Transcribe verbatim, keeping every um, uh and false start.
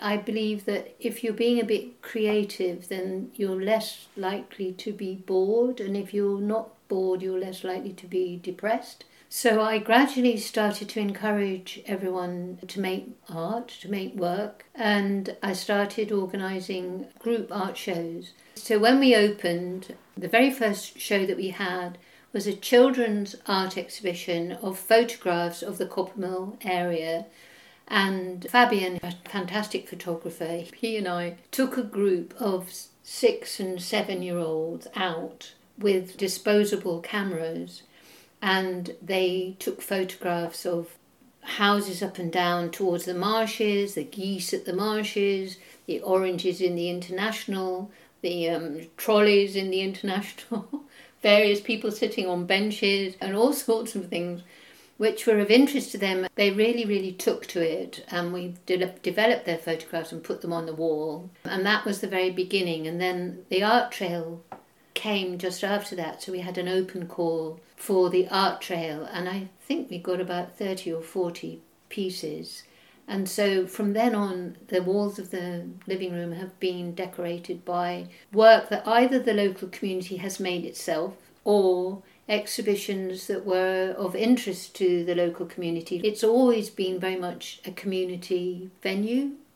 I believe that if you're being a bit creative, then you're less likely to be bored, and if you're not bored, you're less likely to be depressed. So I gradually started to encourage everyone to make art, to make work, and I started organising group art shows. So when we opened, the very first show that we had was a children's art exhibition of photographs of the Coppermill area. And Fabian, a fantastic photographer, he and I took a group of six and seven year olds out with disposable cameras, and they took photographs of houses up and down towards the marshes, the geese at the marshes, the oranges in the International, the um, trolleys in the International, various people sitting on benches and all sorts of things which were of interest to them. They really, really took to it, and we de- developed their photographs and put them on the wall. And that was the very beginning. And then the art trail came just after that, so we had an open call for the art trail, and I think we got about thirty or forty pieces. And so from then on, the walls of the living room have been decorated by work that either the local community has made itself or exhibitions that were of interest to the local community. It's always been very much a community venue.